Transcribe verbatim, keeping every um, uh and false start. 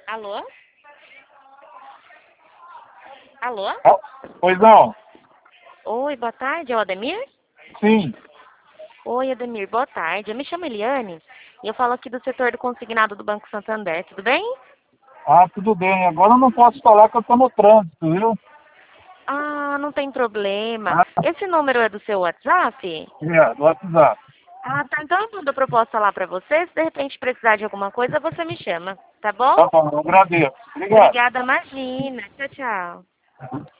Alô? Alô? Ah, pois não? Oi, boa tarde, é o Ademir? Sim. Oi, Ademir, boa tarde. Eu me chamo Eliane e eu falo aqui do setor do consignado do Banco Santander, tudo bem? Ah, tudo bem. Agora eu não posso falar que eu estou no trânsito, viu? Ah, não tem problema. Ah, Esse número é do seu WhatsApp? é, do WhatsApp. Ah, tá. Então eu mando a proposta lá pra você. Se de repente precisar de alguma coisa, você me chama, tá bom? Tá bom, eu agradeço. Obrigado. Obrigada, imagina. Tchau, tchau.